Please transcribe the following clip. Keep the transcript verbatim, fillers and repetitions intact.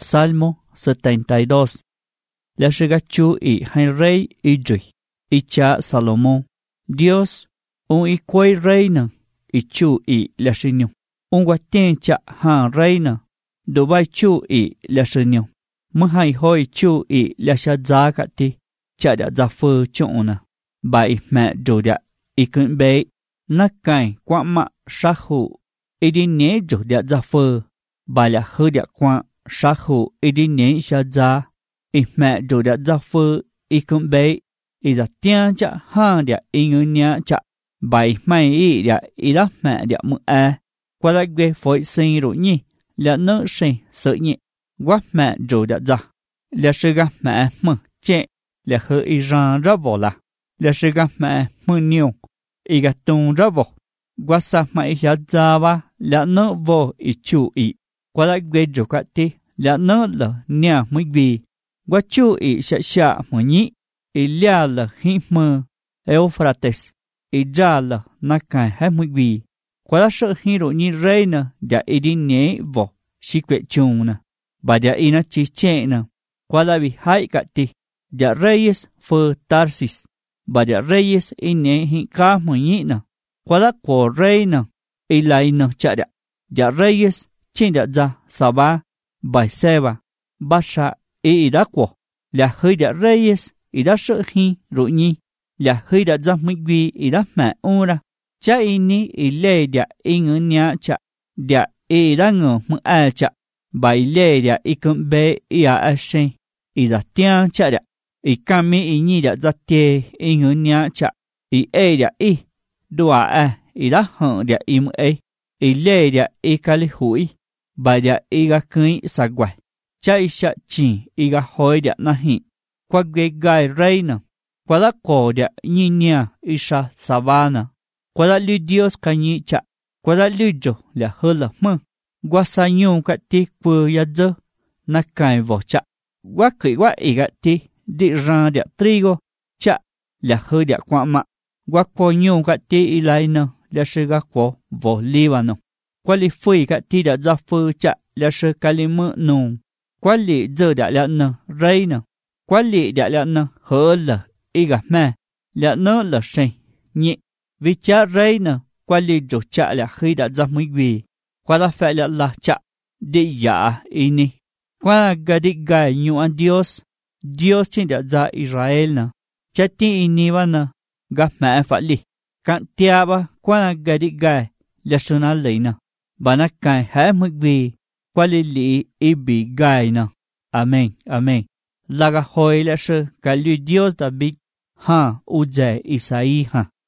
Salmo setenta y dos. La regachu y hay rey y rey, y cha Salomón. Dios, un y cuay reina, y chu y la reunión. Un guatien cha han reina, dubai chu y la reunión. Mahai hoi chu y la shadzakati, cha da zafu chuna. Bai mẹ đồ đã, y cưng bế, nắc cài qua mạ sát hụ, y đi nhé đồ đã zafu. Bà là hư đã qua, sát hụ, y đi nhé shadza. Y mẹ đồ đã zafu, y cưng bế, y da tiang cha han đã y ngư nhá cha. Bai mai y đã y đã mẹ đã mụ à. Qua lại ghê phối sinh rồi nhỉ, là nỡ sinh sợ nhỉ. Quá mẹ đồ đã za. Là sư gà mẹ mơ chê, là hư y ràng ra vô là. Là sư gà mẹ mơ nhiều, y gà tung ra vô. Quá xa mẹ y hạt za ba, là nỡ vô y chú y. Qua lại ghê rổ cả tí, là nỡ là nhà mới vì. Quá chú y sẽ xạ mơ nhị, y lia là hị mơ, Euphrates, y ra là nà cài hết mới vì. Qua lại sợ hị rổ nhị rây nè, đã y đi nhé vô, xí quệ chung nè. Bà đã y nà chí chê nè. Qua lại bị hại cả tí, đã reyes phơ Tarsis. Bà đã reyes y nhé hị ca mơ nhị nè. Qua lại cổ rey nè, y lại nè chạ đã. Đã reyes trên đã ra sa ba, bài xe bà, ba sa y y đã cổ. Là hơi đã reyes y đã sợ hị rồi nhị. Là hơi đã ra mấy vi y đã mẹ ô ra. Chá y ní y lê đã y ngỡ nhá chạ. Đã y đã ngờ mơ à chạ. Bài lê đã y cơm bê y à à sen. Y đã tiang chạ đã. Y cam mi y nhi đã ra tê y ngỡ nhá chạ. Y ê đã y. Đùa à y đã hận đã y mơ ê. Y lê đã y ca lì hủi. Bài đã y gà cưới xa quài. Chá y chạ chì y gà hoi đã nà hị. Qua ghê gai rây nà. Qua đã cổ đã nhi nha y sa sa ba nà. Qua đã lưu Dios ca nhi chạ. Qua đã lưu dồ là hơ là mơ. Qua sa nhung cả tí quơ ya dơ. Nà cài vỏ chạ. Qua khởi qua y gạ tí. Đi ra đã trigo. Chạ là hơ đã qua mạ. Qua qua nhung cả tí y lại nà. Là sư gạ qua vỏ li bà nông. Qua li phơi cả tí đã ra phơ chạ. Là sư ca li mơ nông. Qua li dơ đã lạ nà. Rây nà. Qua li đã lạ nà. Hơ là y gạ mẹ. Lạ nơ là sen. Nhị. Vì chạ rây nà. Qua li dồ chạ là khi đã ra mấy vì. Qua la phải là la chạ. Đi dạ y ni. Qua la gà đi gai nhu an Dios. Dios trên đã ra Israel nà. Chá tí y ni bà nà. Gà mẹ phải li. Cạn tia bà. Qua la gà đi gai. Là sư nà lấy nà. Bà nà cài hẽ mấy vì. Qua li li y bị gai nà. Amen. Amen. Là gà hồi là sư. Cả lưu Dios đã bị. Ha. U dè Isai ha.